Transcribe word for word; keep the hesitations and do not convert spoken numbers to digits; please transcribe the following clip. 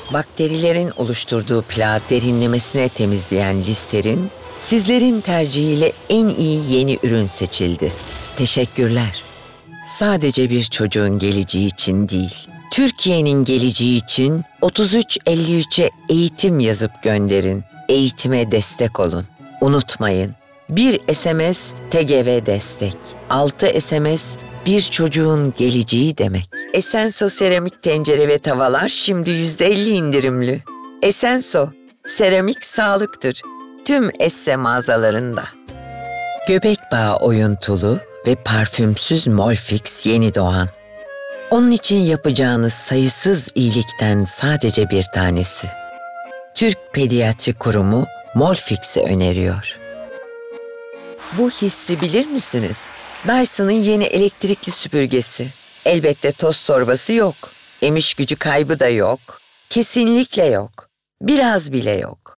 Bakterilerin oluşturduğu plağı derinlemesine temizleyen Lister'in, sizlerin tercihiyle en iyi yeni ürün seçildi. Teşekkürler. Sadece bir çocuğun geleceği için değil, Türkiye'nin geleceği için otuz üç elli üçe eğitim yazıp gönderin. Eğitime destek olun. Unutmayın, bir S M S T G V destek, altı S M S bir çocuğun geleceği demek. Esenso seramik tencere ve tavalar şimdi yüzde elli indirimli. Esenso, seramik sağlıktır. Tüm Esse mağazalarında. Göbek bağı oyuntulu ve parfümsüz Molfix yeni doğan. Onun için yapacağınız sayısız iyilikten sadece bir tanesi. Türk Pediatri Kurumu Molfix'i öneriyor. Bu hissi bilir misiniz? Dyson'ın yeni elektrikli süpürgesi. Elbette toz torbası yok. Emiş gücü kaybı da yok. Kesinlikle yok. Biraz bile yok.